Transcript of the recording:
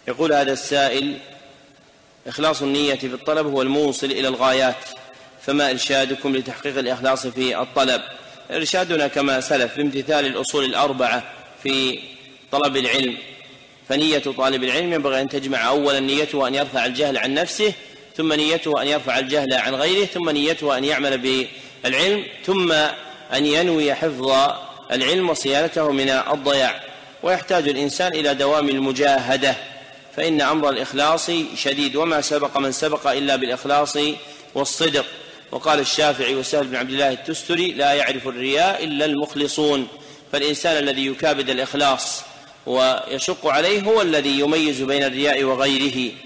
يقول هذا السائل: إخلاص النية في الطلب هو الموصل إلى الغايات، فما إرشادكم لتحقيق الإخلاص في الطلب؟ إرشادنا كما سلف بامتثال الأصول الأربعة في طلب العلم. فنية طالب العلم ينبغي أن تجمع أولا نيته أن يرفع الجهل عن نفسه، ثم نيته أن يرفع الجهل عن غيره، ثم نيته أن يعمل بالعلم، ثم أن ينوي حفظ العلم وصيانته من الضياع. ويحتاج الإنسان إلى دوام المجاهدة، فإن أمر الإخلاص شديد، وما سبق من سبق إلا بالإخلاص والصدق. وقال الشافعي وسهل بن عبد الله التستري: لا يعرف الرياء إلا المخلصون. فالإنسان الذي يكابد الإخلاص ويشق عليه هو الذي يميز بين الرياء وغيره.